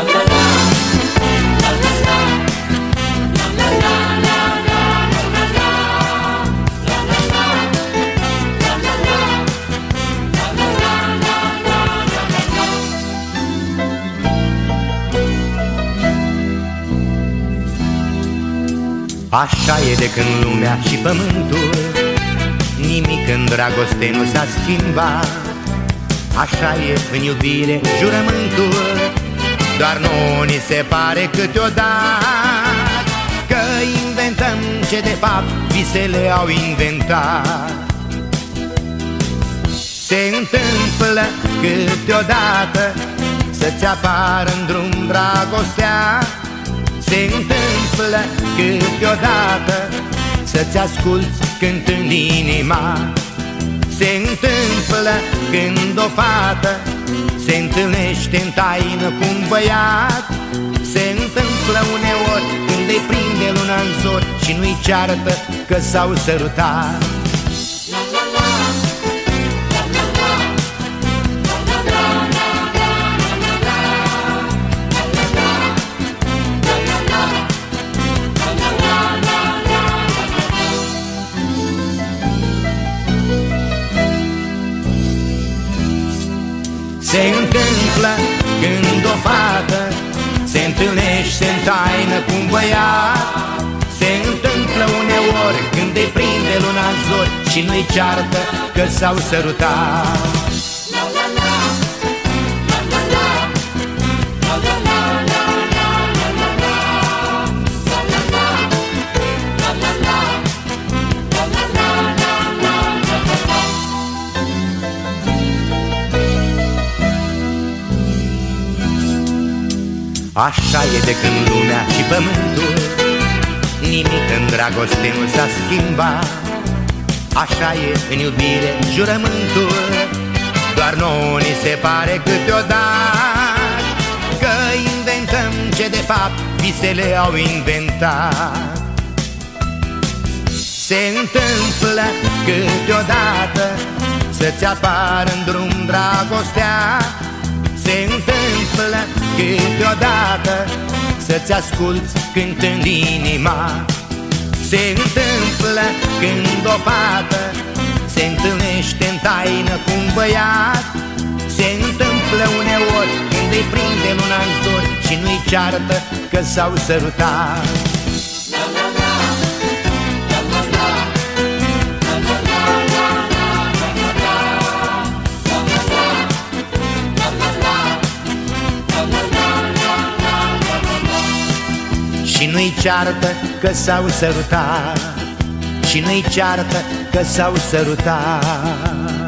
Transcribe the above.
Așa e de când lumea și pământul, nimic în dragoste nu s-a schimbat. Așa e în iubire jurământul, doar nouă ni se pare câteodată că inventăm ce de fapt visele au inventat. Se întâmplă câteodată să-ți apară în drum dragostea. Se întâmplă câteodată să-ți asculți cântând inima. Se întâmplă când o fată se întâlnește în taină cu un băiat. Se întâmplă uneori când îi prinde luna în zori și nu-i ceartă că s-au sărutat. Se întâmplă când o fată se întâlnește în taină cu un băiat. Se întâmplă uneori când îi prinde luna în zori și nu-i ceartă că s-au sărutat. Așa e de când lumea și pământul, nimic în dragoste nu s-a schimbat. Așa e în iubire jurământul, doar nouă ni se pare câteodată că inventăm ce de fapt visele au inventat. Se întâmplă câteodată să-ți apară în drum dragostea. Se întâmplă câteodată să-ți asculți cântând inima. Se întâmplă când o fată se întâlnește în taină cu un băiat. Se întâmplă uneori când îi prinde luna în zori și nu-i ceartă că s-au sărutat. Și nu-i ceartă că s-au sărutat, și nu-i ceartă că s-au sărutat.